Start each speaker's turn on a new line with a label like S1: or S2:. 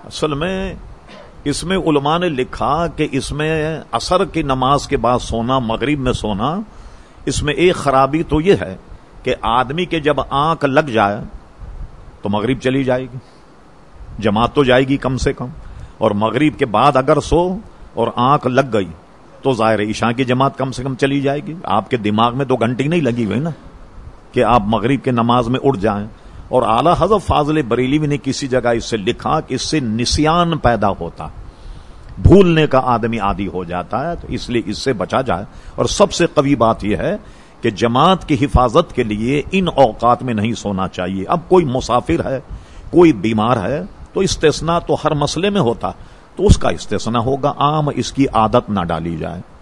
S1: असल में इसमें उलमा ने लिखा कि इसमें असर की नमाज के बाद सोना, मगरिब में सोना, इसमें एक खराबी तो यह है कि आदमी के जब आंख लग जाए तो मगरिब चली जाएगी, जमात तो जाएगी कम से कम। और मगरिब के बाद अगर सो और आंख लग गई तो जाहिर है ईशा की जमात कम से कम चली जाएगी। आपके दिमाग में 2 घंटी नहीं लगी हुई ना कि आप मगरिब के नमाज में उठ जाएं। और आला हज़रत फाज़िल बरेलवी ने किसी जगह इससे लिखा कि इससे निस्यान पैदा होता, भूलने का आदमी आदी हो जाता है, तो इसलिए इससे बचा जाए। और सबसे कवी बात यह है कि जमात की हिफाजत के लिए इन औकात में नहीं सोना चाहिए। अब कोई मुसाफिर है, कोई बीमार है, तो इस्तिस्ना तो हर मसले में होता, तो उसका इस्तिस्ना होगा, आम इसकी आदत ना डाली जाए।